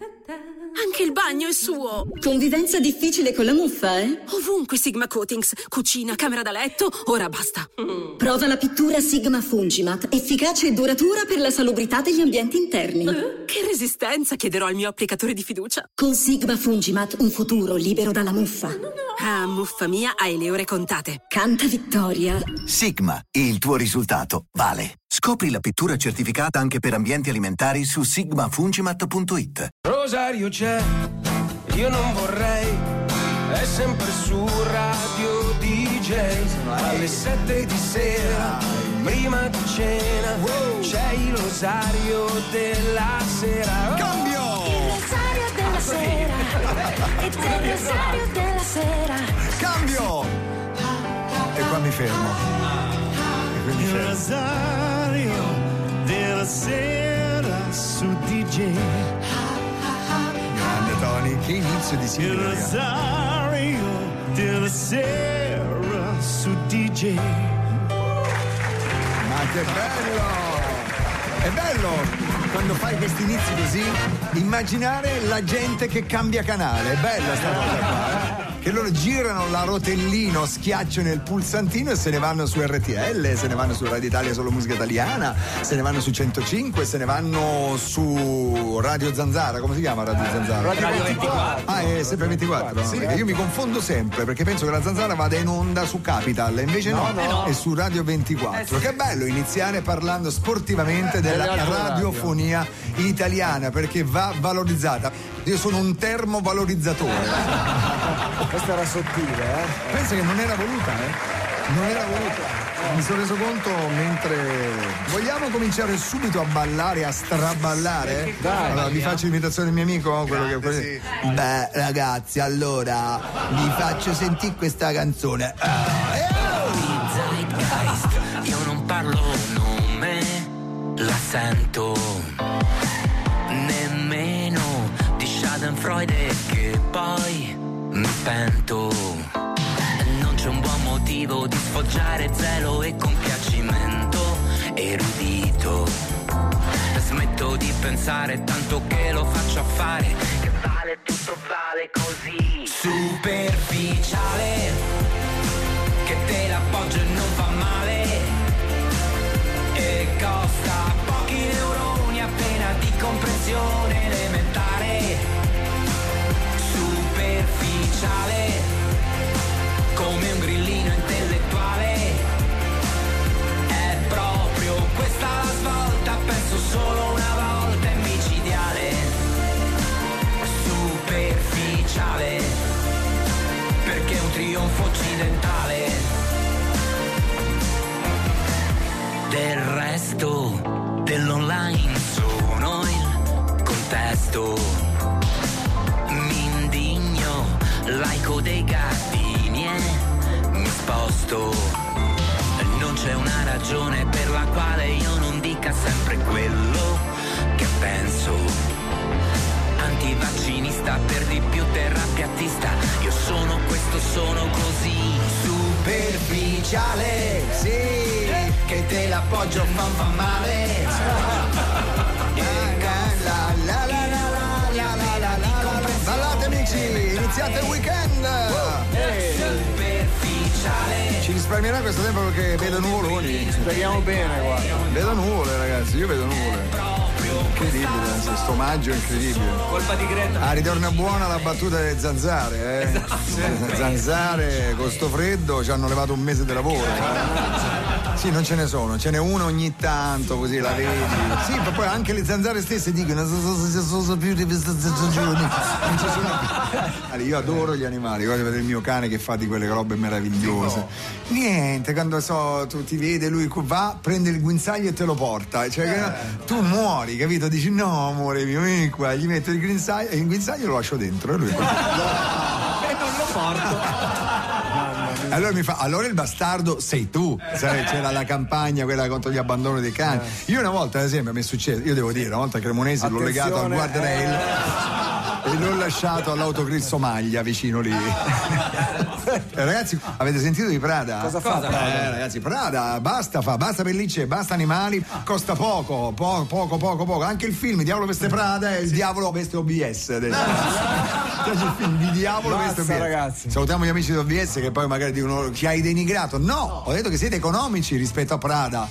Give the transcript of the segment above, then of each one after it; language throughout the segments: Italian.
Anche il bagno è suo. Convivenza difficile con la muffa, eh? Ovunque Sigma Coatings. Cucina, camera da letto, ora basta. Prova la pittura Sigma Fungimat, efficace e duratura per la salubrità degli ambienti interni. Che resistenza, chiederò al mio applicatore di fiducia. Con Sigma Fungimat un futuro libero dalla muffa. Ah, muffa mia, hai le ore contate. Canta vittoria. Sigma, il tuo risultato vale. Scopri la pittura certificata anche per ambienti alimentari su sigmafungimat.it. Rosario c'è, io non vorrei, è sempre su Radio DJ, alle 7 di sera, prima di cena, c'è il rosario della sera. Cambio! Il rosario della sera, ed è il rosario della sera. Cambio! E qua mi fermo. E quindi il rosario della sera su DJ. Grande Tony, che inizio di sigla. Il rosario della sera su DJ. Ma che bello! È bello quando fai questi inizi così, immaginare la gente che cambia canale. È bella sta cosa qua, che loro girano la rotellino, schiacciano il pulsantino e se ne vanno su RTL, se ne vanno su Radio Italia Solo Musica Italiana, se ne vanno su 105, se ne vanno su Radio Zanzara. Come si chiama Radio Zanzara? Radio 24. Ah, è sempre 24. Sì, io mi confondo sempre perché penso che la Zanzara vada in onda su Capital, invece no. È su Radio 24. Che bello iniziare parlando sportivamente della radiofonia italiana, perché va valorizzata. Io sono un termovalorizzatore. Questa era sottile, eh? Pensa che non era voluta, Non era voluta. Mi sono reso conto mentre. Vogliamo cominciare subito a ballare, a straballare? Dai, allora, vi faccio l'imitazione del mio amico, quello che. Sì. Beh, ragazzi, allora vi faccio sentire questa canzone. Io non parlo nome, la sento. Nemmeno di Schadenfreude che poi mi pento. Non c'è un buon motivo di sfoggiare zelo e compiacimento erudito. Smetto di pensare tanto che lo faccio affare, che vale tutto, vale così. Superficiale, che te l'appoggio e non fa male, e costa pochi neuroni appena di comprensione elementare. Superficiale, come un grillino intellettuale, è proprio questa la svolta, penso solo una volta, è micidiale. Superficiale, perché è un trionfo occidentale. Del resto dell'online sono il contesto, mi indigno, laico dei gattini e mi sposto. Non c'è una ragione per la quale io non dica sempre quello che penso. Antivaccinista, per di più terrapiattista, io sono questo, sono così. Superficiale, sì, che te l'appoggio fa male. Ballate amici, iniziate il weekend. Ci risparmierà questo tempo perché vedo nuvoloni. Speriamo bene, guarda. Vedo nuvole, ragazzi, io vedo nuvole. Incredibile, sto maggio è incredibile. Colpa di Greta. Ah, ritorna buona la battuta delle zanzare, Esatto. Zanzare con sto freddo ci hanno levato un mese di lavoro. Sì, non ce ne sono, ce n'è uno ogni tanto, così la vedi. Sì, ma poi anche le zanzare stesse dicono sono più di questa stagione. Non ci sono più. Allora, io adoro gli animali, voglio vedere il mio cane che fa di quelle robe meravigliose. Niente, quando tu ti vede, lui va, prende il guinzaglio e te lo porta. Cioè, tu muori, capito? Dici no, amore mio, vieni qua, gli metto il guinzaglio e il guinzaglio lo lascio dentro e lui. E non lo porto. Allora mi fa, allora il bastardo sei tu, sai, c'era la campagna quella contro gli abbandoni dei cani. Io una volta ad esempio mi è successo, io devo dire, una volta a Cremonese l'ho legato al guardrail e l'ho lasciato all'autogrill Somaglia vicino lì. Ragazzi, avete sentito di Prada? Cosa fa Prada? Ragazzi, Prada basta pellicce, basta animali, costa poco. Anche il film Diavolo veste Prada e il Diavolo veste OBS adesso. Il film di Diavolo veste OBS. Ragazzi. Salutiamo gli amici di OBS che poi magari dicono ci hai denigrato. No, ho detto che siete economici rispetto a Prada.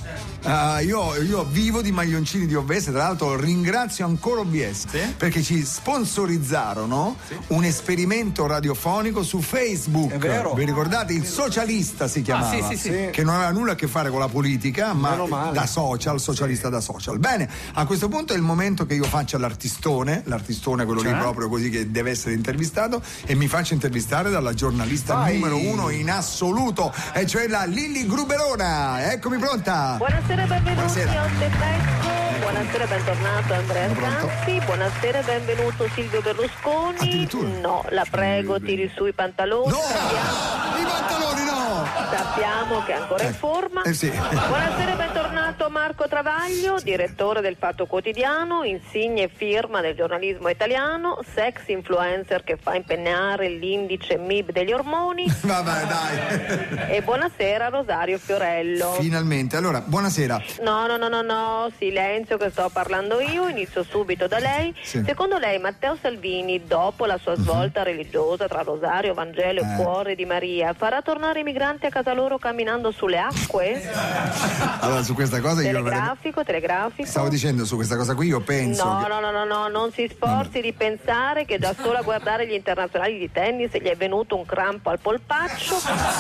Io vivo di maglioncini di OBS, tra l'altro ringrazio ancora OBS perché ci sponsorizzarono un esperimento radiofonico su Facebook. È vero. Vi ricordate? Il Socialista si chiamava, sì. che non aveva nulla a che fare con la politica, ma da socialista da social. Bene, a questo punto è il momento che io faccia l'artistone quello lì proprio così che deve essere intervistato, e mi faccio intervistare dalla giornalista numero 1 in assoluto, e cioè la Lilli Gruberona. Eccomi pronta. Buonasera e benvenuti a Ottepecco. Buonasera e bentornato Andrea Stanzi. Buonasera e benvenuto Silvio Berlusconi. No, la prego, tiri su i pantaloni. No, i pantaloni no! Sappiamo che è ancora in forma. Sì. Buonasera e bentornato Marco Travaglio, direttore del Fatto Quotidiano, insigne firma del giornalismo italiano, sex influencer che fa impegnare l'indice MIB degli ormoni. Vabbè, dai. E buonasera Rosario Fiorello. Finalmente, allora, buonasera. No, silenzio che sto parlando io, inizio subito da lei. Sì. Secondo lei Matteo Salvini, dopo la sua svolta religiosa tra Rosario, Vangelo e Cuore di Maria, farà tornare i migranti a casa loro camminando sulle acque? Allora, su questa cosa Telegrafico. Stavo dicendo, su questa cosa qui io penso No, non si sforzi di pensare che già solo a guardare gli internazionali di tennis gli è venuto un crampo al polpaccio.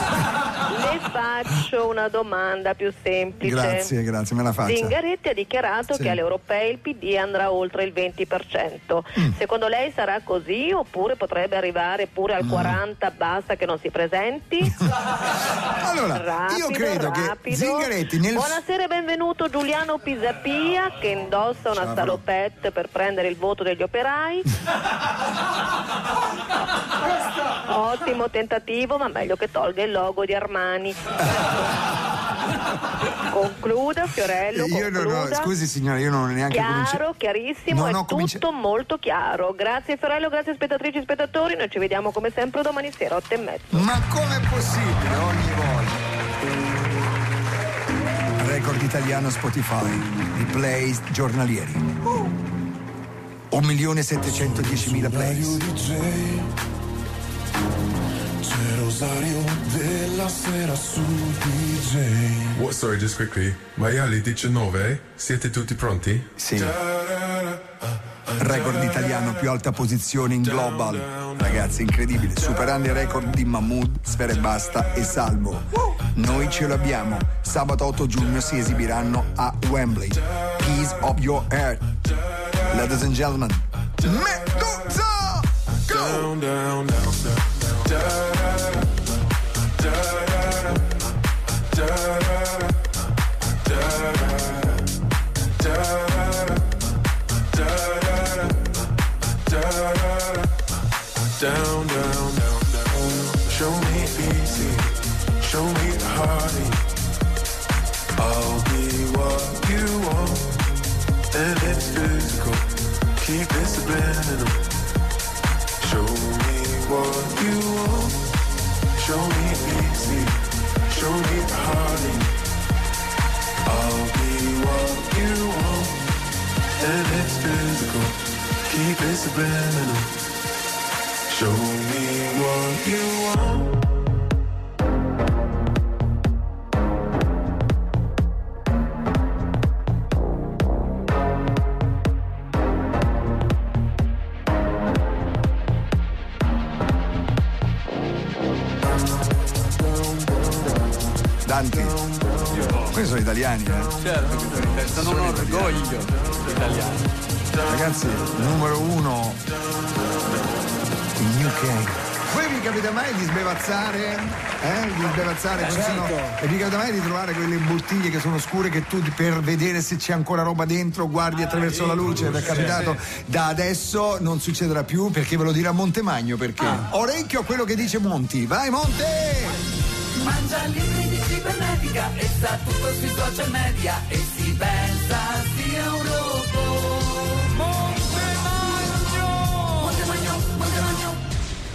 Le faccio una domanda più semplice. Grazie, me la faccia. Zingaretti ha dichiarato che alle europee il PD andrà oltre il 20%. Secondo lei sarà così oppure potrebbe arrivare pure al 40%, basta che non si presenti? Allora, io credo che Zingaretti Buonasera e benvenuto Giuliano Pisapia che indossa una salopette per prendere il voto degli operai. Ottimo tentativo, ma meglio che tolga il logo di Armani. Concluda Fiorello, concluda. Scusi signora, io non ho neanche chiaro, chiarissimo, è tutto molto chiaro. Grazie Fiorello, grazie spettatrici e spettatori, noi ci vediamo come sempre domani sera 8:30. Ma com'è possibile ogni volta? Record italiano Spotify di play giornalieri. 1.710.000 plays. C'è Rosario della sera su DJ. What, sorry, just quickly. Maiali 19, siete tutti pronti? Sì. Record italiano, più alta posizione in global. Ragazzi, incredibile, superando i record di Mahmood, Sfera Ebbasta e Salvo. Noi ce l'abbiamo. Sabato 8 giugno si esibiranno a Wembley. Piece of Your Heart. Ladies and gentlemen, Medusa! Go! Down, down, down, down. Down, down, down, down. Show me easy, show me the heartache. I'll be what you want, and it's physical. Keep it subliminal. Show me what you want. Show me easy, show me the heartache. I'll be what you want, and it's physical. Keep it subliminal. Show me what you want. Danti. Questi sono italiani, Certo, sono un orgoglio italiano. Ragazzi, numero 1 in UK. Voi vi capita mai di sbevazzare? Di sbevazzare così, no? E vi capita mai di trovare quelle bottiglie che sono scure che tu per vedere se c'è ancora roba dentro guardi attraverso la luce? Vi è capitato? Da adesso non succederà più perché ve lo dirà Montemagno perché. Orecchio a quello che dice Monti. Vai Monte! Mangia libri di cibernetica e sa tutto sui social media e si pensa sia un robot. Montemagno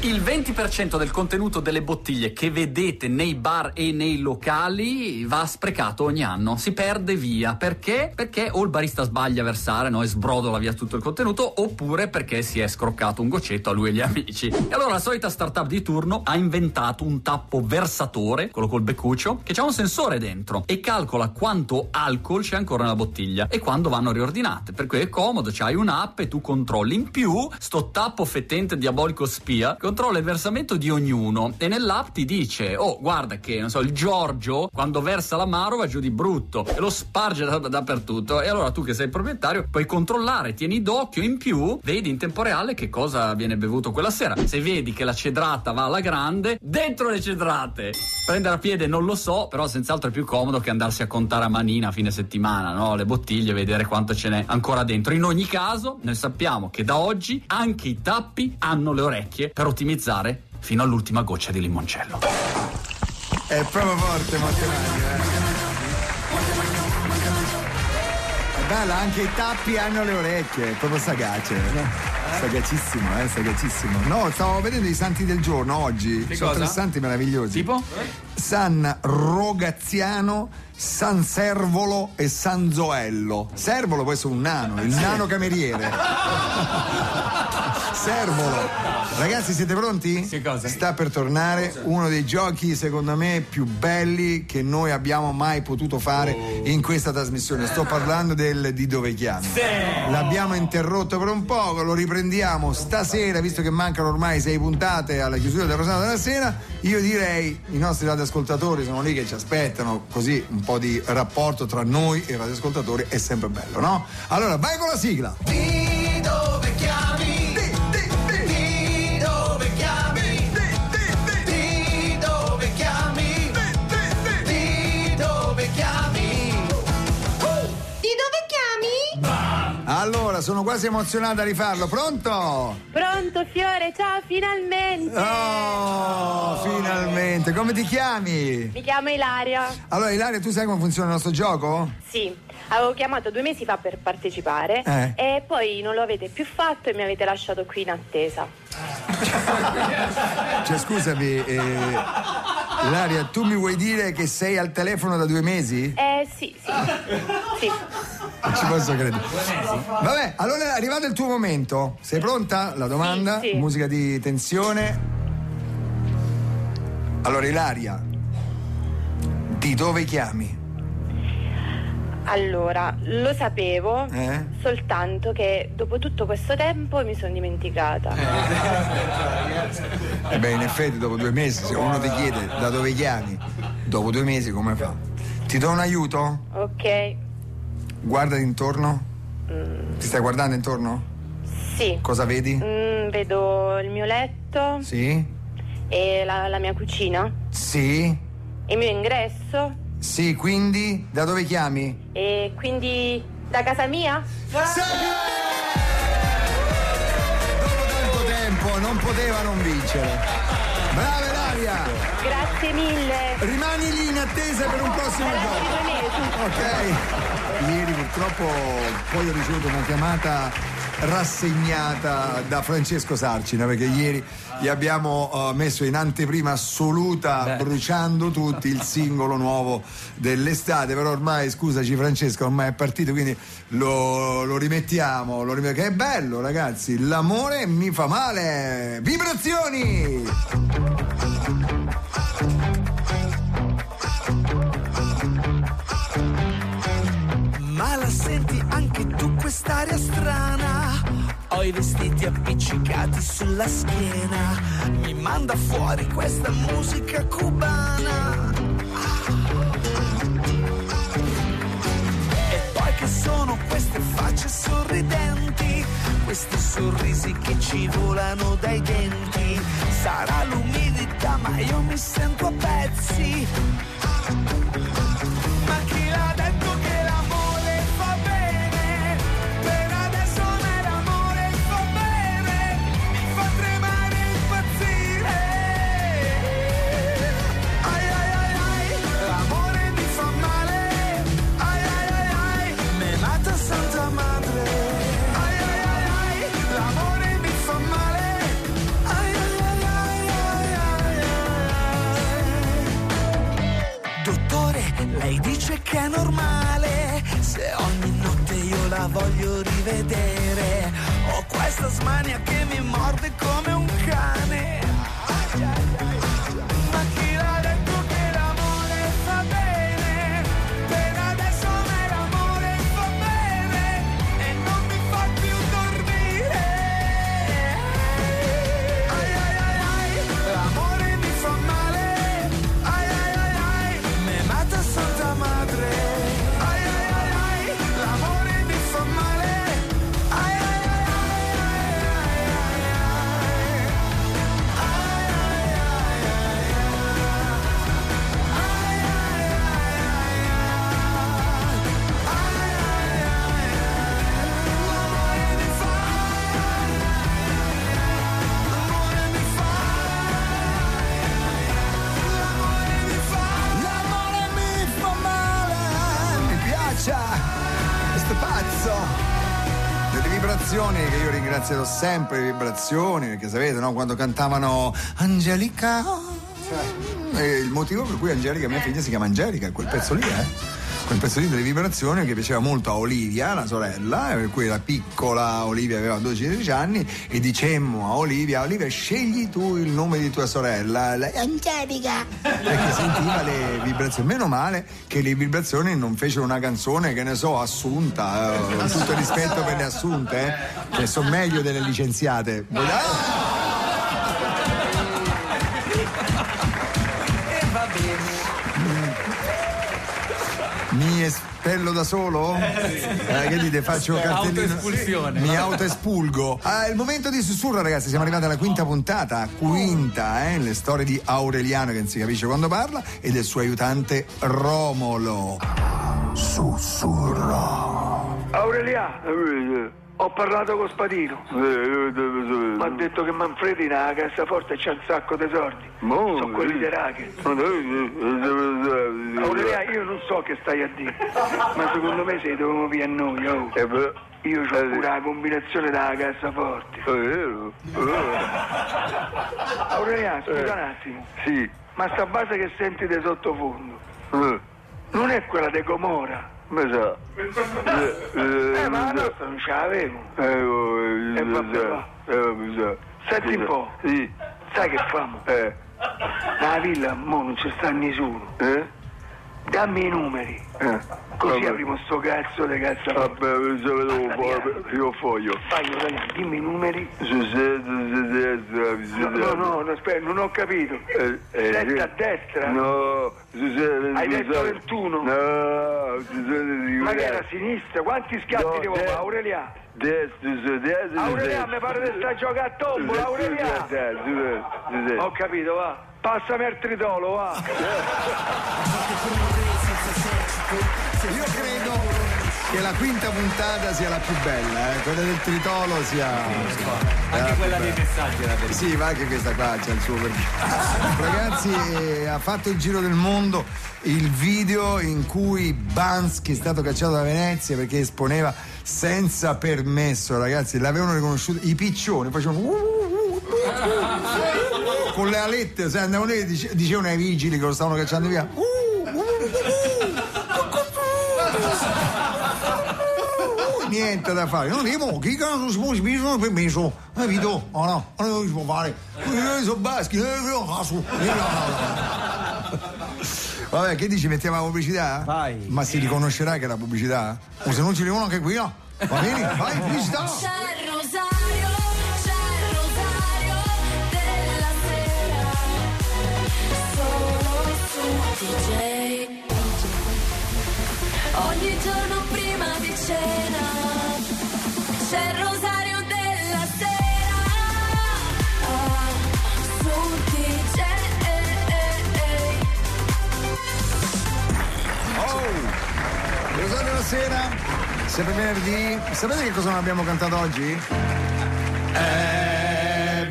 Il 20% del contenuto delle bottiglie che vedete nei bar e nei locali va sprecato ogni anno, si perde via. Perché? Perché o il barista sbaglia a versare, no, e sbrodola via tutto il contenuto, oppure perché si è scroccato un goccetto a lui e gli amici. E allora la solita startup di turno ha inventato un tappo versatore, quello col beccuccio, che c'ha un sensore dentro e calcola quanto alcol c'è ancora nella bottiglia e quando vanno riordinate. Per cui è comodo, c'hai un'app e tu controlli. In più, sto tappo fettente diabolico spia controlla il versamento di ognuno e nell'app ti dice: oh, guarda che, non so, il Giorgio quando versa l'amaro va giù di brutto e lo sparge dappertutto. E allora tu che sei il proprietario puoi controllare, tieni d'occhio, in più vedi in tempo reale che cosa viene bevuto quella sera. Se vedi che la cedrata va alla grande, dentro le cedrate. Prendere a piede non lo so, però senz'altro è più comodo che andarsi a contare a manina a fine settimana, no? Le bottiglie, vedere quanto ce n'è ancora dentro. In ogni caso, noi sappiamo che da oggi anche i tappi hanno le orecchie per ottimizzare fino all'ultima goccia di limoncello. È proprio forte Montemagno, È bella, anche i tappi hanno le orecchie, è proprio sagace. Sagacissimo, sagacissimo. No, stavo vedendo i santi del giorno oggi. Che sono cosa? 3 santi meravigliosi. Tipo? San Rogaziano, San Servolo e San Zoello. Servolo può essere un nano, il nano cameriere. Servolo. Ragazzi, siete pronti? Che cosa? Sta per tornare uno dei giochi, secondo me, più belli che noi abbiamo mai potuto fare in questa trasmissione. Sto parlando del Di dove chiami. Sì. L'abbiamo interrotto per un poco, lo riprendiamo stasera, visto che mancano ormai 6 puntate alla chiusura del Rosato della Sera. Io direi, i nostri radioascoltatori sono lì che ci aspettano, così un po' di rapporto tra noi e i radioascoltatori è sempre bello, no? Allora, vai con la sigla. Di dove chiami? Di dove chiami? Di dove chiami? Di dove chiami? Di dove chiami? Allora, sono quasi emozionato a rifarlo. Pronto? Pronto Fiore, ciao, finalmente! Oh, finalmente. Come ti chiami? Mi chiamo Ilaria. Allora, Ilaria, tu sai come funziona il nostro gioco? Sì, avevo chiamato 2 mesi fa per partecipare e poi non lo avete più fatto e mi avete lasciato qui in attesa. Cioè, scusami, Ilaria, tu mi vuoi dire che sei al telefono da 2 mesi? Sì. Non ci posso credere. Vabbè, allora è arrivato il tuo momento. Sei pronta? La domanda? Sì. Musica di tensione. Allora, Ilaria, di dove chiami? Allora, lo sapevo, soltanto che dopo tutto questo tempo mi sono dimenticata. Beh, in effetti dopo 2 mesi, se uno ti chiede da dove chiami, dopo 2 mesi come fa? Ti do un aiuto? Ok. Guardati intorno. Ti stai guardando intorno? Sì. Cosa vedi? Vedo il mio letto. Sì? E la mia cucina. Sì? Il mio ingresso. Sì, quindi da dove chiami? E quindi da casa mia? Dopo tanto tempo non poteva non vincere. Brava Ilaria! Grazie mille. Rimani lì in attesa per un prossimo gioco. Ok. Ieri purtroppo poi ho ricevuto una chiamata rassegnata da Francesco Sarcina, perché ieri gli abbiamo messo in anteprima assoluta, bruciando tutti, il singolo nuovo dell'estate. Però ormai, scusaci Francesco, ormai è partito, quindi lo rimettiamo, che è bello, ragazzi. L'amore mi fa male. Vibrazioni. Ma la senti anche tu quest'aria strana? Ho i vestiti appiccicati sulla schiena. Mi manda fuori questa musica cubana. E poi che sono queste facce sorridenti, questi sorrisi che ci volano dai denti. Sarà l'umidità ma io mi sento a pezzi. Ma chi l'ha detto che l'amore fa bene? Per adesso a me l'amore fa bene, mi fa tremare e impazzire. Ai ai ai ai, l'amore mi fa male. Ai ai ai ai, me mata Santa Madre. Ai ai ai ai, l'amore mi fa male. Ai ai ai ai. Tasmania che mi morde come un cane. Ma chi l'ha detto che l'amore fa bene? Per adesso a me l'amore fa bene e non mi fa più dormire. Ai ai ai ai, l'amore mi fa male. Ai ai ai ai, me mata Santa Madre. Ai ai ai ai, l'amore mi fa male. Ai ai ai questo pazzo delle vibrazioni, che io ringrazierò sempre, le vibrazioni, perché sapete, no, quando cantavano Angelica, il motivo per cui Angelica, mia figlia, si chiama Angelica, quel pezzo lì, quel pezzo lì delle vibrazioni che piaceva molto a Olivia, la sorella, per cui la piccola Olivia aveva 12-13 anni e dicemmo a Olivia, scegli tu il nome di tua sorella, Angelica, perché sentiva le vibrazioni. Meno male che le vibrazioni non fecero una canzone, che ne so, Assunta, tutto il rispetto per le assunte, che sono meglio delle licenziate. Mi espello da solo? Che dite? Faccio cartellino. Autoespulsione. Mi autoespulgo. È il momento di sussurro, ragazzi. Siamo arrivati alla quinta puntata. Le storie di Aureliano, che non si capisce quando parla, e del suo aiutante Romolo. Sussurro. Aureliano, ho parlato con Spadino. Mi ha detto che Manfredi nella cassaforte c'ha un sacco di soldi. Sono quelli dei racket. Aureliano, io non so che stai a dire, ma secondo me sei dovuto via a noi. Io c'ho pure la combinazione della cassaforte. Aureliano, scusa un attimo. Sì. Ma sta base che senti di sottofondo non è quella di Gomorra? Ma sa. Ma la nostra non ce l'avevo. Senti un po'. Sì. Sai che famo? Nella villa mo non ci sta nessuno. Dammi i numeri. Così apriamo sto cazzo di cazzo. Vabbè, io foglio. Vai, dimmi i numeri. No, aspetta, non ho capito. 7 a destra? No, hai detto 21? No, ma che era a sinistra? Quanti scatti devo fare, Aureliano? Destra. Aureliano, mi pare di sta a giocare a tombola, Aureliano. Ho capito, va. Passami il tritolo, va. Io credo che la quinta puntata sia la più bella, quella del tritolo sia anche quella dei messaggi era bellissima. Sì, ma anche questa qua c'è il suo perché. Ragazzi, ha fatto il giro del mondo il video in cui Bansky è stato cacciato da Venezia perché esponeva senza permesso, ragazzi, l'avevano riconosciuto i piccioni, facevano con le alette, se andavano lì, dicevano ai vigili che lo stavano cacciando via. Niente da fare, non dico chi cazzo si può spingere permesso, capito? No, non si può fare. Io sono baschi, vabbè, che dici, mettiamo la pubblicità? Vai. Ma si riconoscerà che è la pubblicità? O se non ci arrivano anche qui, no? Va bene? Vai, pubblicità! C'è il rosario della sera, solo su DJ. Ogni giorno prima di cena c'è il rosario della sera, su DJ. Il rosario della sera, sempre venerdì. Sapete che cosa non abbiamo cantato oggi? È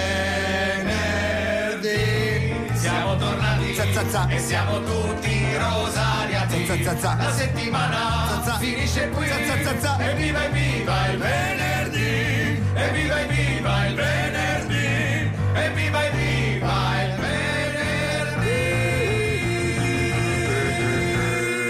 venerdì, Siamo tornati e siamo tutti rosariati. La settimana finisce qui. Evviva evviva il venerdì. Evviva evviva il venerdì. Evviva evviva il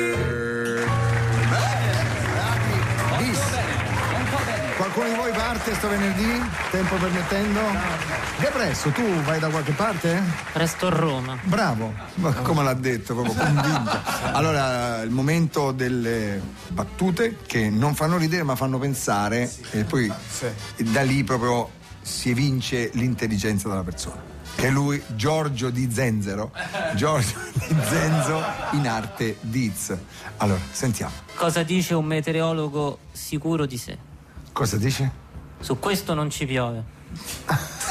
Qualcuno di voi parte questo venerdì, tempo permettendo? Depresso, tu vai da qualche parte? Resto a Roma. Bravo, ma come l'ha detto, proprio convinto. Allora, il momento delle battute che non fanno ridere ma fanno pensare, e poi da lì proprio si evince l'intelligenza della persona. Che è lui, Giorgio Di Zenzero, Giorgio Di Zenzo in arte Diz. Allora, sentiamo. Cosa dice un meteorologo sicuro di sé? Cosa dice? Su questo non ci piove. No,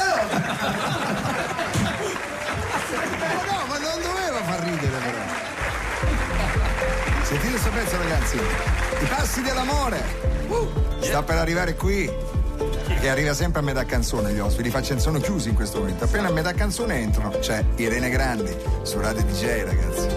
ma non doveva far ridere però. Sentite questo pezzo, ragazzi. I passi dell'amore. Sta per arrivare qui. Che arriva sempre a metà canzone gli ospiti, sono chiusi in questo momento. Appena a metà canzone entrano. C'è Irene Grandi su Radio DJ, ragazzi.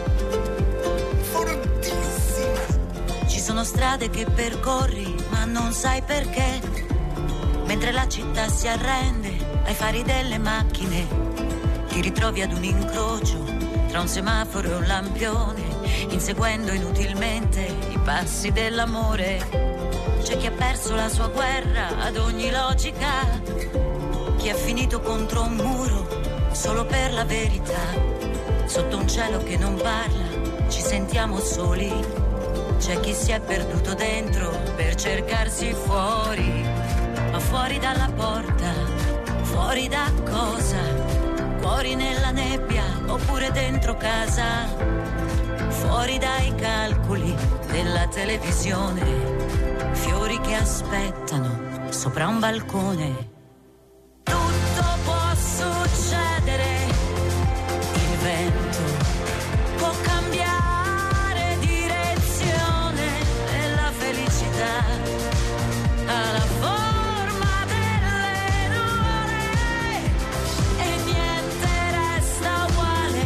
Fortissima. Ci sono strade che percorri ma non sai perché, mentre la città si arrende ai fari delle macchine, ti ritrovi ad un incrocio tra un semaforo e un lampione, inseguendo inutilmente i passi dell'amore. C'è chi ha perso la sua guerra ad ogni logica, chi ha finito contro un muro solo per la verità. Sotto un cielo che non parla ci sentiamo soli, c'è chi si è perduto dentro per cercarsi fuori. Ma fuori dalla porta, fuori da cosa? Fuori nella nebbia oppure dentro casa? Fuori dai calcoli della televisione, fiori che aspettano sopra un balcone. Tutto può succedere, il vento può cambiare direzione e la felicità ha la forma delle nuvole e niente resta uguale.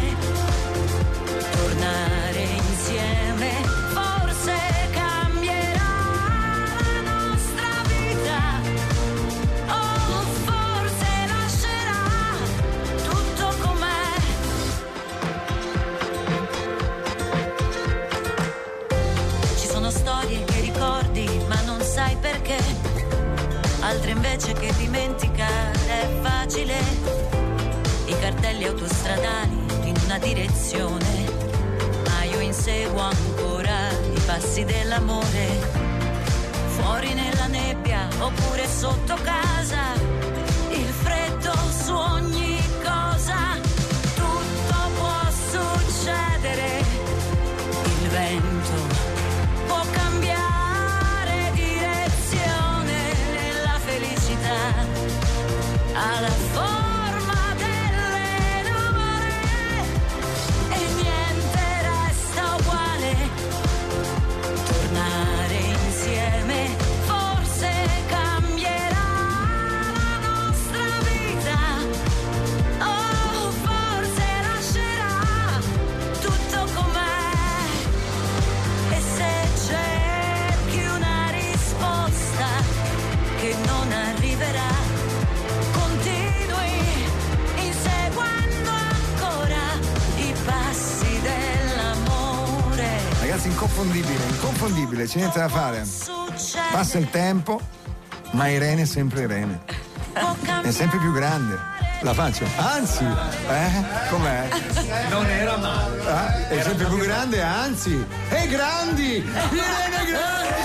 Tornare insieme forse cambierà la nostra vita, o forse lascerà tutto com'è. Ci sono storie che ricordi ma non sai perché, altre invece che dimenticare è facile. I cartelli autostradali in una direzione, ma io inseguo ancora i passi dell'amore. Fuori nella nebbia oppure sotto casa, il freddo su ogni cosa. Tutto può succedere, il vento può cambiare direzione e la felicità ha la forma delle nuvole e niente resta uguale. Tornare insieme forse cambierà la nostra vita, o forse lascerà tutto com'è. E se cerchi una risposta che non arriverà, continui inseguendo ancora i passi dell'amore. Ragazzi, inconfondibile, c'è niente da fare. Passa il tempo, ma Irene è sempre Irene. È sempre più grande. La faccio. Anzi, com'è? Non era male. È sempre più grande, anzi, è grandi! Irene Grandi!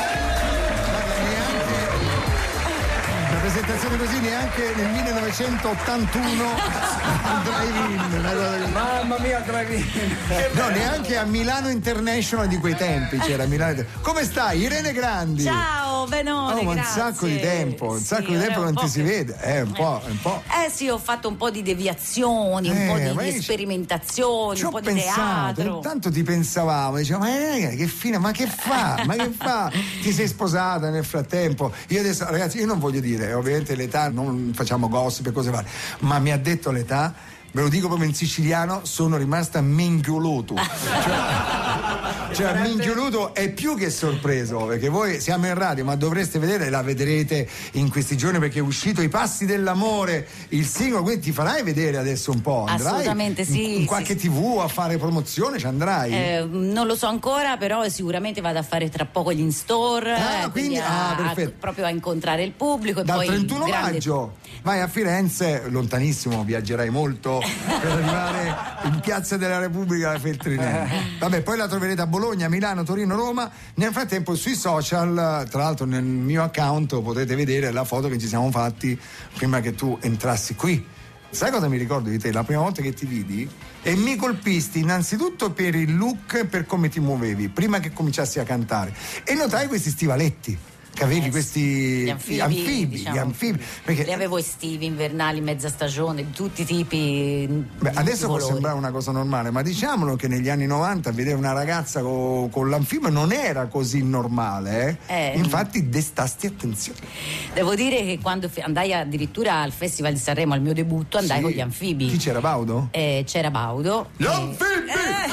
Una presentazione così neanche nel 1981 al drive-in. Mamma mia, drive-in. No, neanche a Milano International di quei tempi c'era Milano. Come stai, Irene Grandi? Ciao, benone, ma un grazie. sacco di tempo, non ti si vede. Un po'. Sì, ho fatto un po' di deviazioni, un po' di sperimentazioni, un po' di teatro. Intanto ti pensavamo, dicevamo, ma che fine, ma che fa? Ti sei sposata nel frattempo? Io adesso, ragazzi, io non voglio dire, ovviamente l'età, non facciamo gossip e cose varie, ma mi ha detto l'età, ve lo dico proprio in siciliano, sono rimasta mengioloto. Cioè, Cioè, Minchioluto è più che sorpreso, perché voi siamo in radio, ma dovreste vedere, e la vedrete in questi giorni perché è uscito I Passi dell'amore, il singolo, quindi ti farai vedere adesso un po', andrai assolutamente sì, in qualche TV a fare promozione, ci andrai? Non lo so ancora, però sicuramente vado a fare tra poco gli in-store, quindi proprio a incontrare il pubblico. E dal poi 31 maggio vai a Firenze, lontanissimo, viaggerai molto per arrivare in Piazza della Repubblica alla Feltrinelli. Vabbè, poi la troverete a Bologna, Milano, Torino, Roma. Nel frattempo sui social, tra l'altro nel mio account potete vedere la foto che ci siamo fatti prima che tu entrassi qui. Sai cosa mi ricordo di te? La prima volta che ti vidi e mi colpisti innanzitutto per il look e per come ti muovevi prima che cominciassi a cantare, e notai questi stivaletti che avevi, questi anfibi, perché li avevo estivi, invernali, mezza stagione, di tutti i tipi. Adesso può sembrare una cosa normale, ma diciamolo che negli anni 90 vedere una ragazza con l'anfibio non era così normale, infatti destasti attenzione. Devo dire che quando andai addirittura al Festival di Sanremo, al mio debutto, andai con gli anfibi. Chi c'era, Baudo? C'era Baudo. Gli anfibi!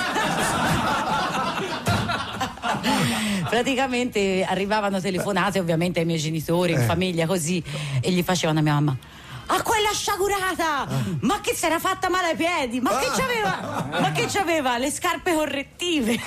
Praticamente arrivavano telefonate ovviamente ai miei genitori, in famiglia, così, e gli facevano a mia mamma: "Ah, quella sciagurata! Ma che si era fatta male ai piedi? Ma che c'aveva? Ma che c'aveva? Le scarpe correttive!"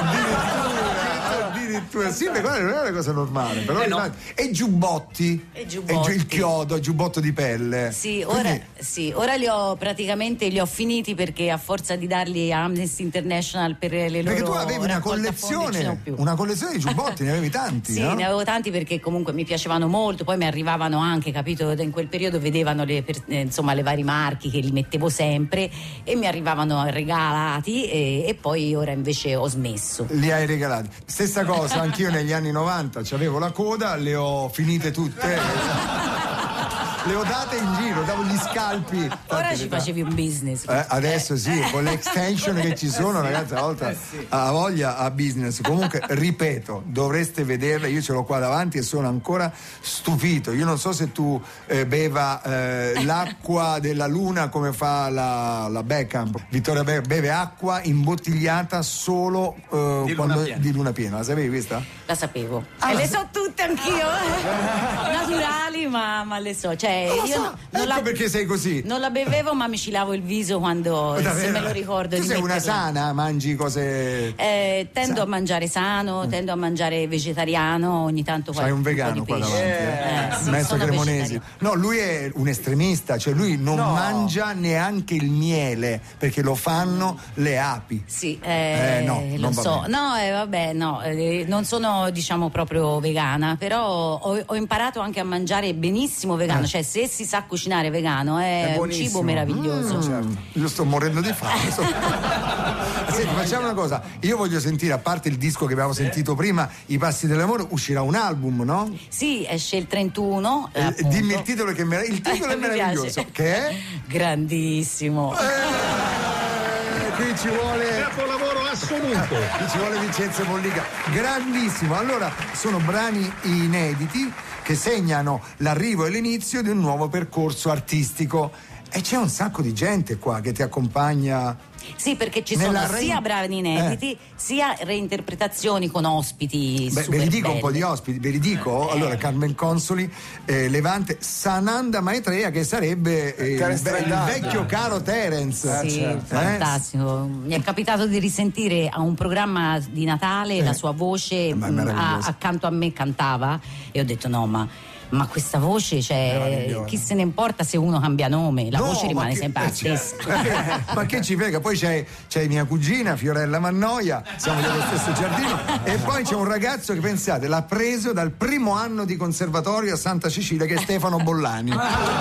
Addirittura, sì, quella non è una cosa normale, però e giubbotti, il chiodo, il giubbotto di pelle. Sì, ora li ho finiti, perché a forza di darli a Amnesty International per le loro, perché tu avevi una collezione di giubbotti, ne avevi tanti? Sì, no? ne avevo tanti, perché comunque mi piacevano molto, poi mi arrivavano anche, capito, in quel periodo vedevano le vari marchi che li mettevo sempre e mi arrivavano regalati, e poi ora invece ho smesso. Li hai regalati. Stessa cosa, anch'io negli anni 90 c'avevo la coda, le ho finite tutte. Le ho date in giro, davo gli scalpi. Ora ci facevi un business. Adesso sì, con le extension che ci sono, ragazzi, a volte ha voglia a business. Comunque, ripeto, dovreste vederle, io ce l'ho qua davanti e sono ancora stupito. Io non so se tu beva l'acqua della luna come fa la Beckham. Vittoria Beckham beve acqua imbottigliata solo di luna piena. La sapevi questa? La sapevo. E le so tutte anch'io. Naturali, ma le so. Cioè, io perché sei così. Non la bevevo, ma mi ci lavo il viso quando se me lo ricordo. Tu sei una sana, mangi cose. Tendo a mangiare sano, tendo a mangiare vegetariano, ogni tanto. C'hai un vegano qua davanti, Maestro Cremonesi. No, lui è un estremista, cioè lui non mangia neanche il miele perché lo fanno le api. Sì, non so. Non sono, diciamo, proprio vegana, però ho imparato anche a mangiare benissimo vegano. Cioè, se si sa cucinare vegano è un cibo meraviglioso. Io sto morendo di fame. Senti, facciamo una cosa, io voglio sentire, a parte il disco che abbiamo sentito prima, I Passi dell'amore, uscirà un album, no? Sì, esce il 31. Dimmi il titolo, che il titolo è meraviglioso, che è? Grandissimo. Qui ci vuole capolavoro assoluto. Qui ci vuole Vincenzo Mollica, grandissimo. Allora, sono brani inediti che segnano l'arrivo e l'inizio di un nuovo percorso artistico, e c'è un sacco di gente qua che ti accompagna. Sì, perché ci sono sia brani inediti sia reinterpretazioni con ospiti. Ve li dico un po' di ospiti, ve li dico. Allora, Carmen Consoli, Levante, Sananda Maitreya, che sarebbe il vecchio caro Terence. Sì, fantastico. Mi è capitato di risentire a un programma di Natale la sua voce accanto a me cantava, e ho detto no, ma questa voce, cioè, chi se ne importa se uno cambia nome, la voce rimane sempre la stessa. Ma che ci frega, poi c'è mia cugina Fiorella Mannoia, siamo dello stesso giardino, e poi c'è un ragazzo che, pensate, l'ha preso dal primo anno di conservatorio a Santa Cecilia, che è Stefano Bollani.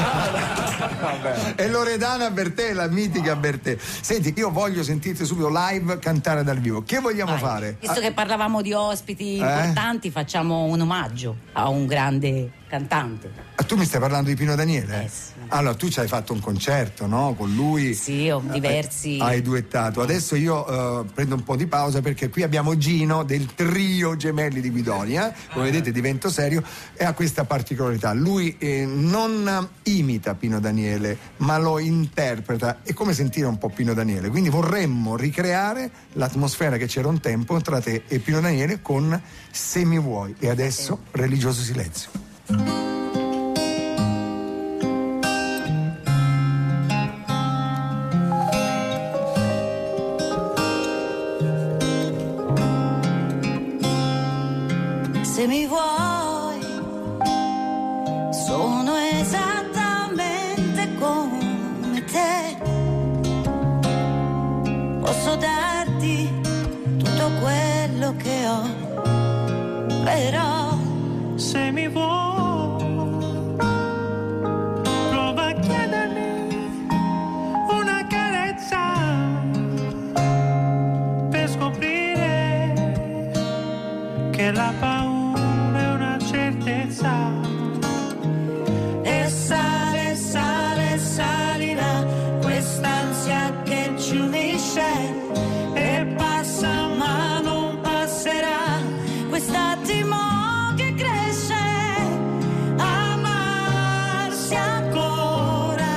E Loredana Bertè, la mitica Bertè. Senti, io voglio sentirti subito live cantare dal vivo. Che vogliamo fare? Visto che parlavamo di ospiti importanti, facciamo un omaggio a un grande cantante. Tu mi stai parlando di Pino Daniele? Sì. Allora, tu ci hai fatto un concerto, no? Con lui. Sì, ho diversi. Hai duettato. Adesso io prendo un po' di pausa perché qui abbiamo Gino del trio Gemelli di Guidonia, come vedete di Vento Serio, e ha questa particolarità. Lui non imita Pino Daniele, ma lo interpreta. È come sentire un po' Pino Daniele. Quindi vorremmo ricreare l'atmosfera che c'era un tempo tra te e Pino Daniele con Se mi vuoi. E adesso Religioso silenzio. Se mi vuoi, sono esattamente come te. Posso darti tutto quello che ho, però se mi vuoi, prova a chiedermi una carezza per scoprire che la paura e sale, sale, salirà quest'ansia che ci unisce e passa ma non passerà quest'attimo che cresce. Amarsi ancora,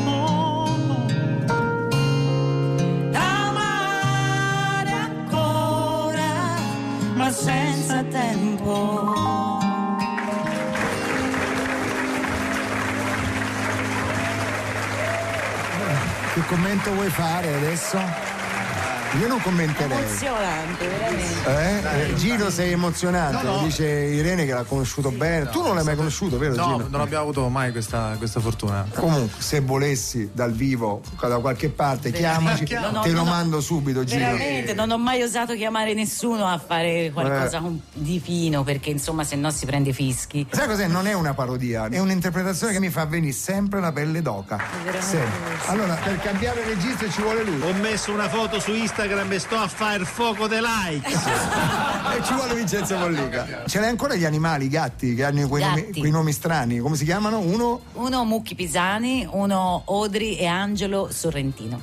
amare ancora, ma senza tempo. Che commento vuoi fare adesso? Io non commenterei. Emozionante, veramente. Gino, sei emozionato, No. dice Irene che l'ha conosciuto bene. Tu non l'hai mai conosciuto, vero Gino? No, non abbiamo avuto mai questa fortuna. Comunque, se volessi dal vivo da qualche parte, chiamaci, te lo mando subito, Gino. Veramente, non ho mai osato chiamare nessuno a fare qualcosa di fino, perché insomma se no si prende fischi. Sai cos'è? Non è una parodia, è un'interpretazione che mi fa venire sempre la pelle d'oca. Sempre. Allora, per cambiare registro ci vuole lui. Ho messo una foto su Instagram e sto a fare il fuoco dei like. E ci vuole Vincenzo Mollica. Ce l'hai ancora gli animali, i gatti, che hanno quei nomi strani? Come si chiamano? Uno Mucchi Pisani, uno Odri e Angelo Sorrentino.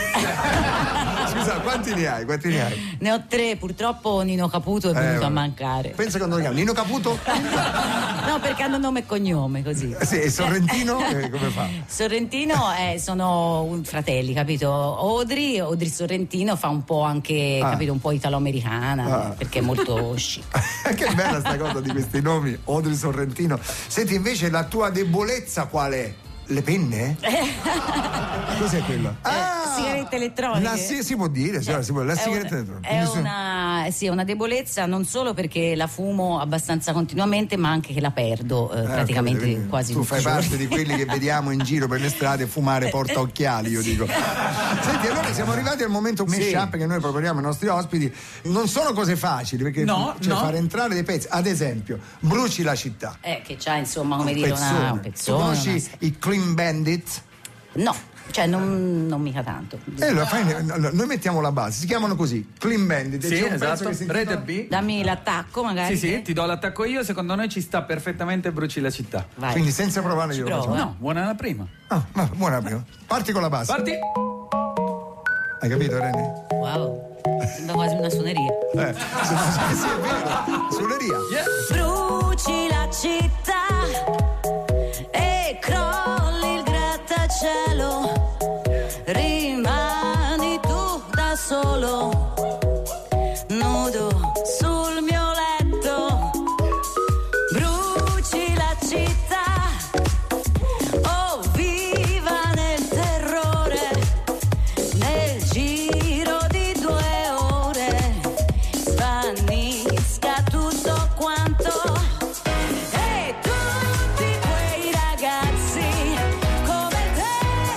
Scusa, quanti ne hai? Ne ho 3, purtroppo Nino Caputo è venuto a mancare. Pensa quando lo chiamo Nino Caputo? No, perché hanno nome e cognome, così. Sì, e Sorrentino come fa? Sorrentino sono fratelli, capito? Odri Sorrentino fa un po' anche, capito, un po' italo-americana, perché è molto chic. Che bella sta cosa di questi nomi, Odri Sorrentino. Senti, invece la tua debolezza qual è? Le penne? Cos'è quello? Sigarette elettroniche. Si può dire, la sigaretta elettronica. È una debolezza non solo perché la fumo abbastanza continuamente, ma anche che la perdo praticamente quasi tutti i giorni. Tu fai parte di quelli che vediamo in giro per le strade fumare portaocchiali, io dico. Senti, allora siamo arrivati al momento mashup che noi proponiamo ai nostri ospiti. Non sono cose facili, perché fare entrare dei pezzi. Ad esempio, Bruci la città. Che c'ha, insomma, come dire, un pezzone. Tu conosci i Clean Bandit? No. Cioè non mica tanto. Noi mettiamo la base, si chiamano così, Clean Bandit. Sì, esatto, Rete B. Dammi l'attacco magari. Sì, ti do l'attacco io, secondo noi ci sta perfettamente Bruci la città. Vai. Quindi senza provare io. No, buona la prima. Buona la prima. Parti con la base. Parti. Hai capito, Rene? Wow. Sembra quasi una suoneria. Sì, è vero. Suoneria. Bruci la città e crolli il grattacielo, rimani tu da solo, nudo sul mio letto. Bruci la città, oh viva nel terrore, nel giro di 2 ore svanisca tutto quanto. E tutti quei ragazzi come te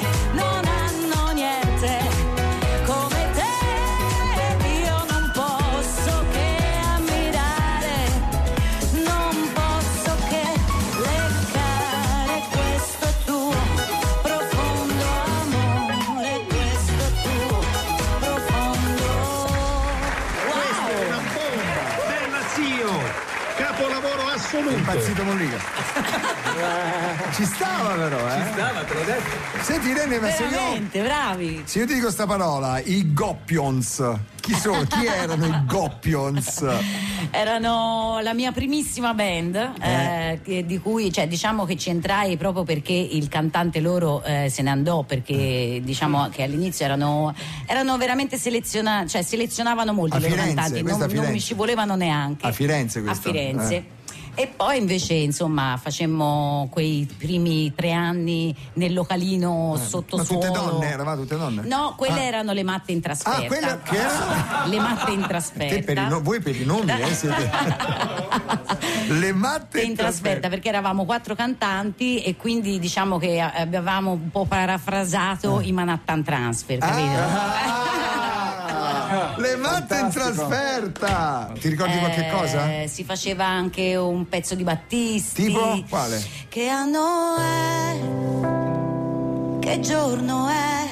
impazzito Mollica. Ci stava però, Ci stava, te l'ho detto. Senti Irene, ma se io... Veramente, bravi. Se io ti dico sta parola, i Goppions, chi sono? Chi erano i Goppions? Erano la mia primissima band, di cui, cioè, diciamo che ci entrai proprio perché il cantante loro se ne andò, perché diciamo che all'inizio erano veramente selezionavano molto i loro cantanti, non mi ci volevano neanche. A Firenze questo? A Firenze. E poi invece insomma facemmo quei primi 3 anni nel localino sottosuolo. Ma tutte donne? Eravate tutte donne? No, quelle erano le matte in trasferta. Quelle che erano? Le matte in trasferta. Voi per i nomi siete. Le matte in trasferta, perché eravamo 4 cantanti e quindi diciamo che avevamo un po' parafrasato i Manhattan Transfer, capito? Le matte in trasferta. Ti ricordi qualche cosa? Si faceva anche un pezzo di Battisti. Tipo? Quale? Che anno è? Che giorno è?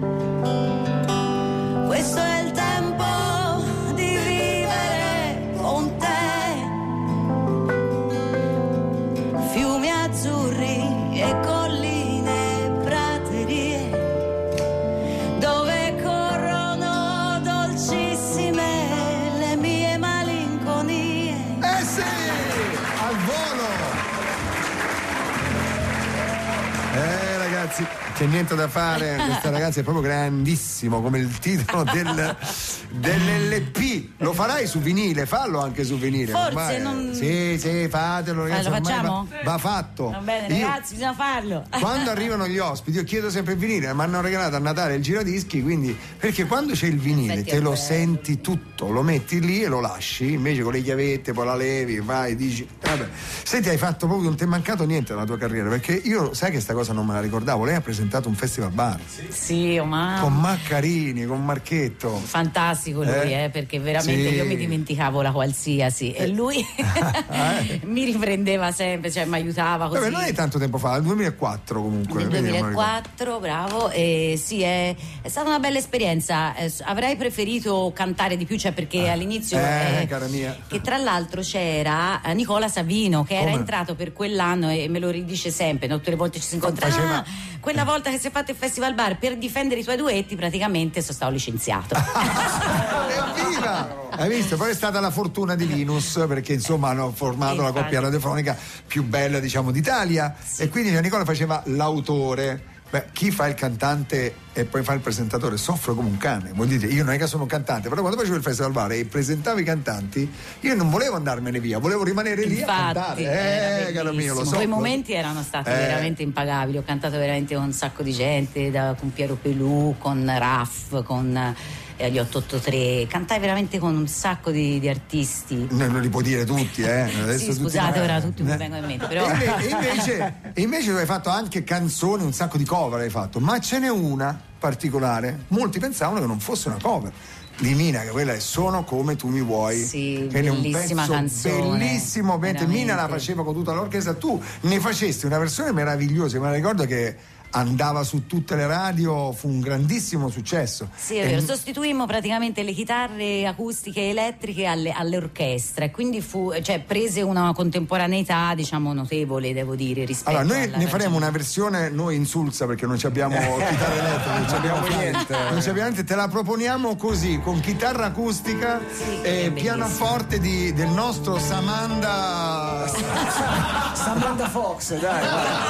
Questo è il tempo di vivere con te. Fiumi azzurri e colline, praterie, dove corrono dolcissime le mie malinconie. Sì! Al volo! Ragazzi, c'è niente da fare, questa ragazza è proprio grandissimo, come il titolo dell'LP. Lo farai su vinile, fallo anche su vinile. Forse ormai. non... Sì, fatelo ragazzi. Lo facciamo? Va fatto. Va bene ragazzi, bisogna farlo. Quando arrivano gli ospiti, io chiedo sempre il vinile, mi hanno regalato a Natale il giradischi, quindi perché quando c'è il vinile te lo senti tutto, lo metti lì e lo lasci, invece con le chiavette poi la levi, vai, dici vabbè. Senti, hai fatto proprio, non ti è mancato niente nella tua carriera, perché io sai che sta cosa non me la ricordavo, lei ha presentato un festival bar. Sì, ma con Maccarini, con Marchetto. Fantastico lui, perché veramente io mi dimenticavo la qualsiasi e lui mi riprendeva sempre, cioè mi aiutava così. Vabbè, non è tanto tempo fa, nel 2004 comunque. Nel 2004, bravo, sì, è stata una bella esperienza. Avrei preferito cantare di più, cioè perché all'inizio cara mia. che tra l'altro c'era Nicola Savino che era entrato per quell'anno e me lo ridice sempre, tutte le volte ci si incontra. Quella volta che si è fatto il festival bar per difendere i tuoi duetti praticamente sono stato licenziato. Evviva! Hai visto? Poi è stata la fortuna di Linus, perché insomma hanno formato la coppia radiofonica più bella, diciamo, d'Italia. Sì. E quindi Nicola faceva l'autore. Beh, chi fa il cantante e poi fa il presentatore soffre come un cane. Vuol dire, io non è che sono un cantante, però quando facevo il festival bar e presentavo i cantanti, io non volevo andarmene via, volevo rimanere lì a cantare. Caro mio, lo so. Quei momenti erano stati veramente impagabili. Ho cantato veramente con un sacco di gente, con Piero Pelù, con Raff, con gli 883, cantai veramente con un sacco di artisti. Non li puoi dire tutti, adesso sì, scusate, ora tutti mi vengono in mente, però. E invece tu hai fatto anche canzoni, un sacco di cover hai fatto, ma ce n'è una particolare, molti pensavano che non fosse una cover di Mina, che quella è Sono come tu mi vuoi. Sì, è bellissima un pezzo canzone, bellissimo, Mina la faceva con tutta l'orchestra, tu ne facesti una versione meravigliosa, ma ricordo che andava su tutte le radio, fu un grandissimo successo. Sì, è vero, sostituimmo praticamente le chitarre acustiche e elettriche alle orchestre, quindi prese una contemporaneità, diciamo, notevole, devo dire, rispetto allora noi ne faremo una versione noi insulsa, perché non abbiamo chitarra elettrica, non abbiamo niente, non abbiamo niente, te la proponiamo così, con chitarra acustica e pianoforte del nostro Samantha Fox, dai.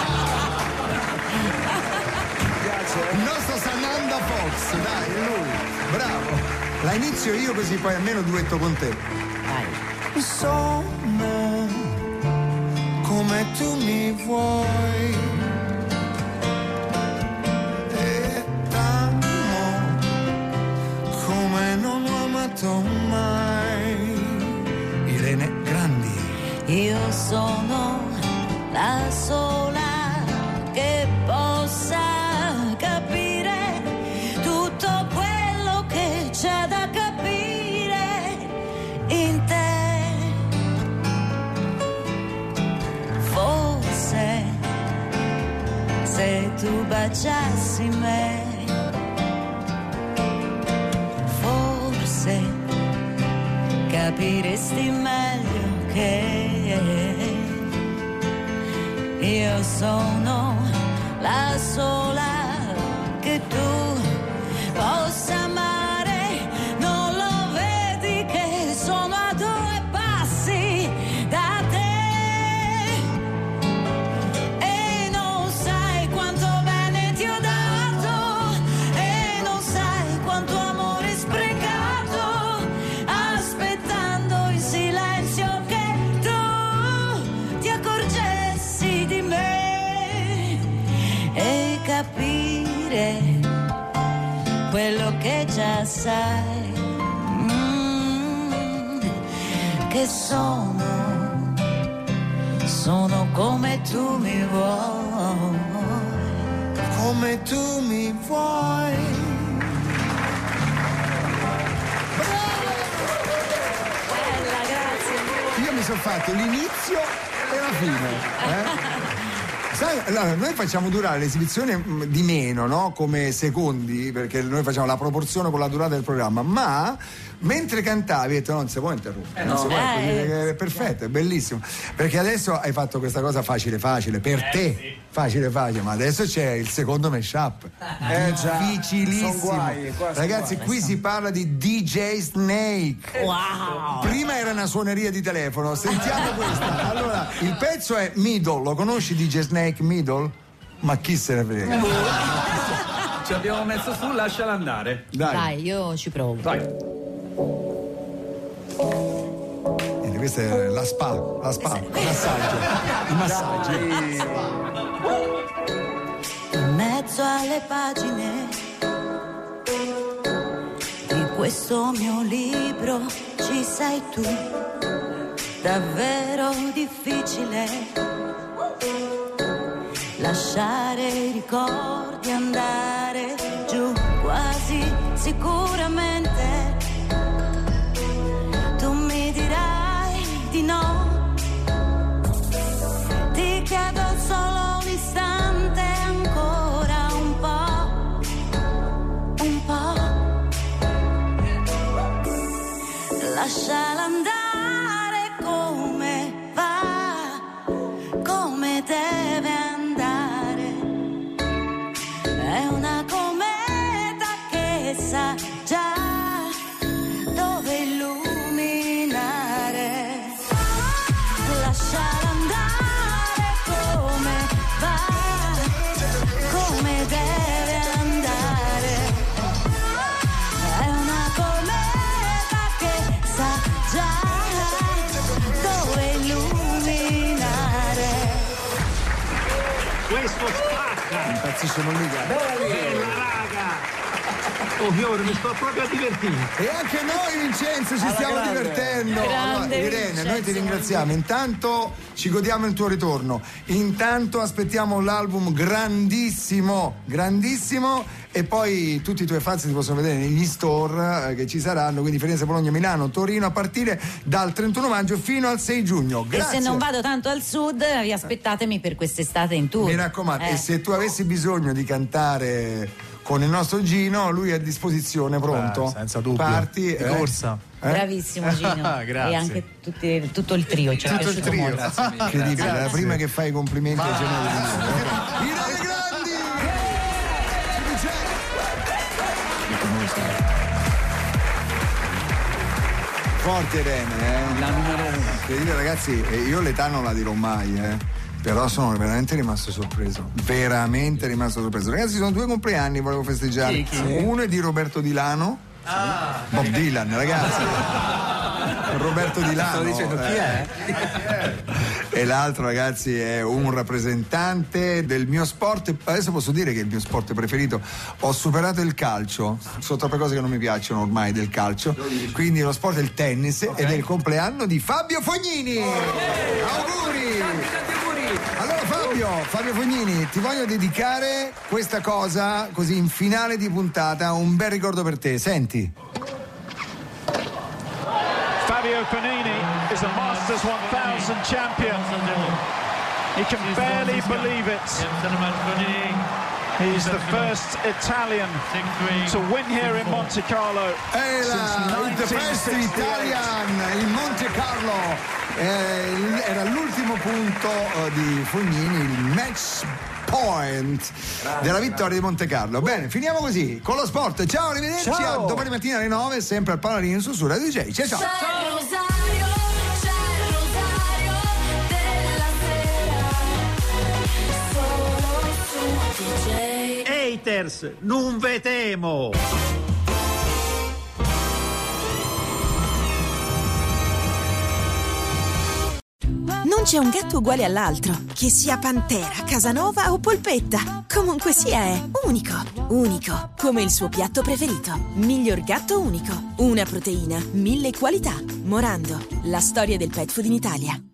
Il nostro Sananda Fox, dai, è lui, bravo. La inizio io così poi almeno duetto con te. Dai. Sono come tu mi vuoi e t'amo come non ho amato mai. Irene Grandi. Io sono la sola che possa capire tutto quello che c'è da capire in te. Forse se tu baciassi me, forse capiresti meglio che io sono la sola che tu possa amare, non lo vedi che sono a 2 passi da te e non sai quanto bene ti ho dato e non sai quanto amore sprecato, aspettando in silenzio che tu ti accorgessi di me e capire quello che già sai, che sono come tu mi vuoi, come tu mi vuoi. Bella, grazie. Io mi sono fatto l'inizio e la fine. Sai, allora, noi facciamo durare l'esibizione di meno, no? Come secondi, perché noi facciamo la proporzione con la durata del programma, ma mentre cantavi hai detto non si può interrompere, non si può, è perfetto, è bellissimo, perché adesso hai fatto questa cosa facile per te, sì. facile, ma adesso c'è il secondo mashup, difficilissimo, ragazzi, qui si parla di DJ Snake. Wow. Prima era una suoneria di telefono, sentiamo questa. Allora, il pezzo è Middle, lo conosci DJ Snake Middle? Ma chi se ne frega? Ci abbiamo messo su, lasciala andare. Dai, io ci provo. Vai. Questa è la spa, il massaggio. In mezzo alle pagine di questo mio libro ci sei tu, davvero difficile lasciare i ricordi andare giù, quasi sicuramente tu mi dirai di no, ti chiedo solo un istante, ancora un po', lasciala andare come va, come deve andare, è una cometa che sa già dove illuminare. Lasciala andare come va, come deve andare, è una cometa che sa già dove illuminare. Questo spacca! Impazzisce Mollica. Bella raga! Oh Fiore, mi sto proprio a divertire. E anche noi, Vincenzo, ci stiamo divertendo. Grande, Irene, Vincenzo, noi ti ringraziamo. Intanto ci godiamo il tuo ritorno. Intanto aspettiamo l'album grandissimo. E poi tutti i tuoi fans ti possono vedere negli store che ci saranno, quindi Firenze, Bologna, Milano, Torino, a partire dal 31 maggio fino al 6 giugno. Grazie. E se non vado tanto al sud, riaspettatemi per quest'estate in tour. Mi raccomando, e se tu avessi bisogno di cantare con il nostro Gino, lui è a disposizione, pronto? Senza dubbio. Parti, di corsa. Bravissimo Gino. Grazie. E anche tutto il trio, ci è tutto il piaciuto trio. molto. Incredibile, è la prima che fai i complimenti a Genova. Irene Grandi! Forte Irene, La numero 1. Incredibile, ragazzi, io l'età non la dirò mai, però sono veramente rimasto sorpreso. Ragazzi, sono 2 compleanni, volevo festeggiare. Sì. Uno è di Roberto Dilano. Bob Dylan, ragazzi. Roberto Dilano. Stavo dicendo chi è? E l'altro, ragazzi, è un rappresentante del mio sport. Adesso posso dire che è il mio sport preferito. Ho superato il calcio. Sono troppe cose che non mi piacciono ormai del calcio. Quindi lo sport è il tennis, ed è il compleanno di Fabio Fognini. Auguri! Allora Fabio Fognini, ti voglio dedicare questa cosa così in finale di puntata, un bel ricordo per te. Senti. Fabio Fognini is a Masters 1000 champion. He can barely believe it. He's the first Italian to win here in Monte Carlo. The first Italian in Monte Carlo. Era l'ultimo punto di Fognini, il match point della vittoria di Monte Carlo. Bene, finiamo così con lo sport. Ciao, arrivederci. Ciao. A domani mattina alle 9, sempre al Paladino su Radio DJ. Ciao ciao. Haters, non ve temo! Non c'è un gatto uguale all'altro, che sia Pantera, Casanova o Polpetta. Comunque sia è unico. Unico, come il suo piatto preferito. Miglior gatto unico. Una proteina, 1000 qualità. Morando, la storia del pet food in Italia.